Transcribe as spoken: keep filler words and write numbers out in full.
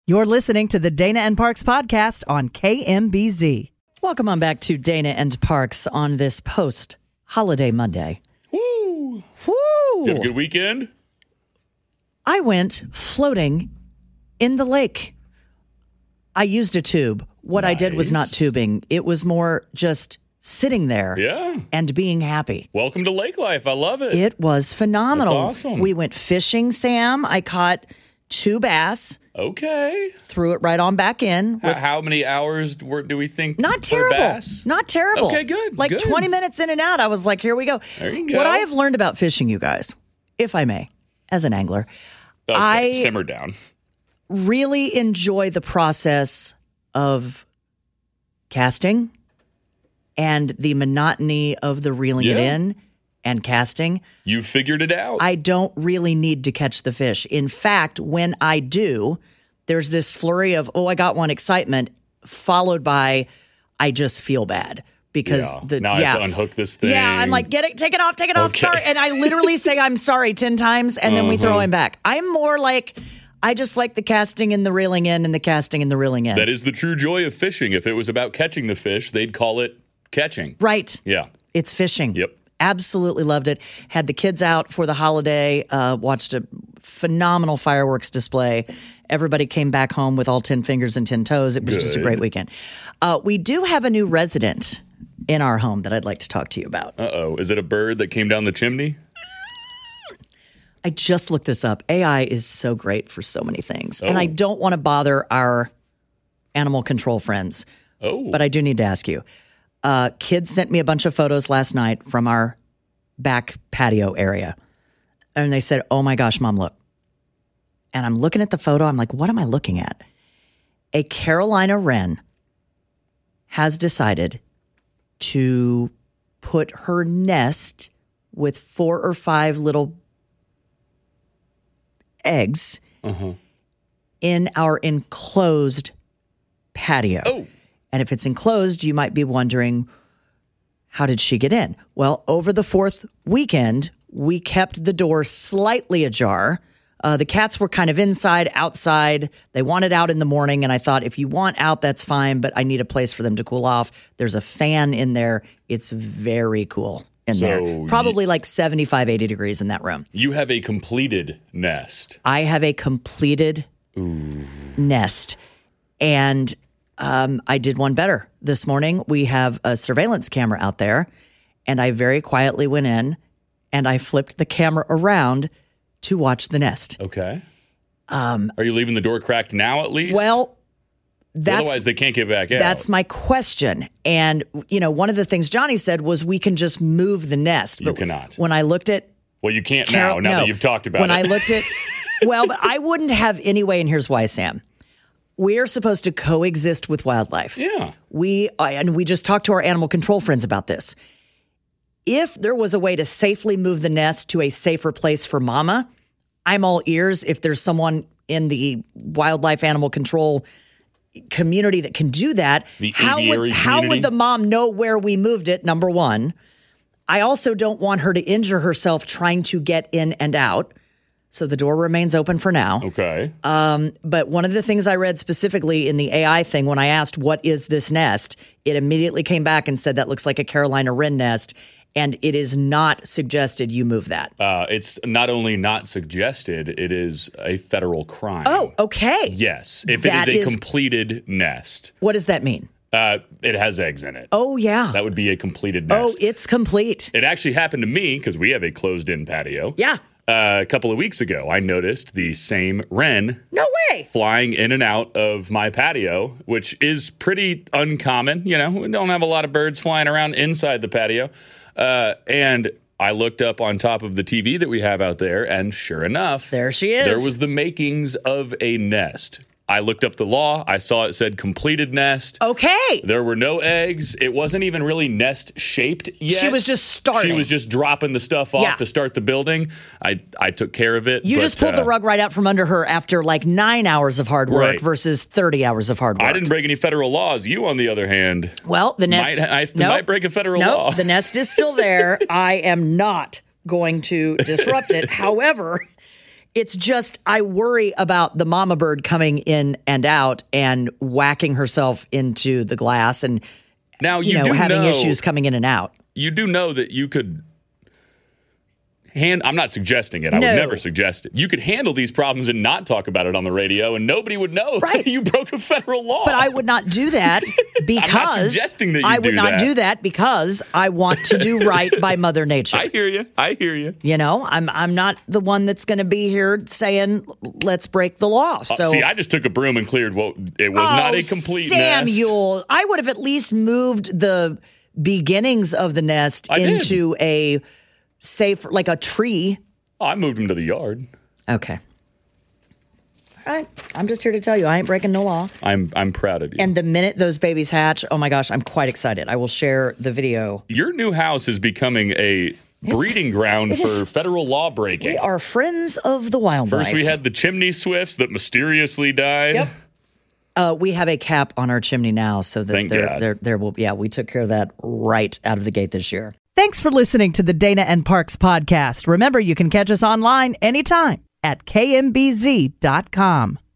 You're listening to the Dana and Parks podcast on K M B Z. Welcome on back to Dana and Parks on this post-holiday Monday. Woo! Woo! Did you have a good weekend? I went floating in the lake. I used a tube. What nice. I did was not tubing. It was more just sitting there yeah. and being happy. Welcome to lake life. I love it. It was phenomenal. That's awesome. We went fishing, Sam. I caught two bass. Okay. Threw it right on back in. How, how many hours were, do we think? Not terrible. Bass? Not terrible. Okay, good. Like good. twenty minutes in and out, I was like, here we go. There you go. What I have learned about fishing, you guys, if I may, as an angler, okay, I simmer down. really enjoy the process of casting and the monotony of the reeling yeah. it in and casting. You figured it out. I don't really need to catch the fish. In fact, when I do, there's this flurry of, oh, I got one excitement, followed by, I just feel bad. Because yeah. the now yeah. I have to unhook this thing. Yeah, I'm like, get it, take it off, take it off, okay. sorry. And I literally say I'm sorry ten times, and then uh-huh. we throw him back. I'm more like, I just like the casting and the reeling in and the casting and the reeling in. That is the true joy of fishing. If it was about catching the fish, they'd call it catching. Right. Yeah. It's fishing. Yep. Absolutely loved it. Had the kids out for the holiday, uh, watched a phenomenal fireworks display. Everybody came back home with all ten fingers and ten toes. It was Good. just a great weekend. Uh, we do have a new resident in our home that I'd like to talk to you about. Uh-oh. Is it a bird that came down the chimney? I just looked this up. A I is so great for so many things. Oh. And I don't want to bother our animal control friends. Oh. But I do need to ask you. Uh, kids sent me a bunch of photos last night from our back patio area. And they said, oh my gosh, Mom, look. And I'm looking at the photo. I'm like, what am I looking at? A Carolina wren has decided to put her nest with four or five little eggs uh-huh. in our enclosed patio. Oh. And if it's enclosed, you might be wondering, how did she get in? Well, over the fourth weekend, we kept the door slightly ajar. Uh, the cats were kind of inside, outside. They wanted out in the morning, and I thought, if you want out, that's fine, but I need a place for them to cool off. There's a fan in there. It's very cool in so there. Probably y- like seventy-five, eighty degrees in that room. You have a completed nest. I have a completed Ooh. nest. And um, I did one better this morning. We have a surveillance camera out there, and I very quietly went in, and I flipped the camera around to watch the nest. Okay. Um, Are you leaving the door cracked now at least? Well, that's... Otherwise, they can't get back out. That's my question. And, you know, one of the things Johnny said was we can just move the nest. You but cannot. When I looked at... Well, you can't Carol, now, now no. that you've talked about when it. When I looked at... Well, but I wouldn't have anyway, and here's why, Sam. We're supposed to coexist with wildlife. Yeah. We And we just talked to our animal control friends about this. If there was a way to safely move the nest to a safer place for mama, I'm all ears. If there's someone in the wildlife animal control community that can do that, the how would aviary how community? would the mom know where we moved it, number one? I also don't want her to injure herself trying to get in and out. So the door remains open for now. Okay. Um, but one of the things I read specifically in the A I thing, when I asked, what is this nest? It immediately came back and said that looks like a Carolina wren nest. And it is not suggested you move that. Uh, it's not only not suggested, it is a federal crime. Oh, okay. Yes. If That it is a is- completed nest. What does that mean? Uh, it has eggs in it. Oh, yeah. That would be a completed Oh, nest. it's complete. It actually happened to me because we have a closed-in patio. Yeah. Uh, a couple of weeks ago, I noticed the same wren No way. flying in and out of my patio, which is pretty uncommon. You know, we don't have a lot of birds flying around inside the patio. Uh, and I looked up on top of the T V that we have out there, and sure enough, There she is. there was the makings of a nest. I looked up the law. I saw it said completed nest. Okay. There were no eggs. It wasn't even really nest shaped yet. She was just starting. She was just dropping the stuff off Yeah. to start the building. I, I took care of it. You but, just pulled uh, the rug right out from under her after like nine hours of hard work Right. versus thirty hours of hard work. I didn't break any federal laws. You, on the other hand, Well, the nest... might, I Nope. might break a federal Nope, law. the nest is still there. I am not going to disrupt it. However, It's just, I worry about the mama bird coming in and out and whacking herself into the glass and, now, you, you know, do having know, issues coming in and out. You do know that you could hand, I'm not suggesting it. I No. would never suggest it. You could handle these problems and not talk about it on the radio, and nobody would know Right. you broke a federal law. But I would not do that because suggesting that you I would do not that. do that because I want to do right by Mother Nature. I hear you. I hear you. You know, I'm I'm not the one that's going to be here saying let's break the law. So Uh, see, I just took a broom and cleared what it was oh, not a complete mess. Samuel, I would have at least moved the beginnings of the nest I did. into a safe, like a tree. Oh, I moved him to the yard. Okay. All right. I'm just here to tell you, I ain't breaking no law. I'm I'm proud of you. And the minute those babies hatch, oh my gosh, I'm quite excited. I will share the video. Your new house is becoming a breeding ground for federal law breaking. We are friends of the wildlife. First, we had the chimney swifts that mysteriously died. Yep. Uh, we have a cap on our chimney now, so that Thank there, God. there, there will. Yeah, we took care of that right out of the gate this year. Thanks for listening to the Dana and Parks podcast. Remember, you can catch us online anytime at K M B Z dot com.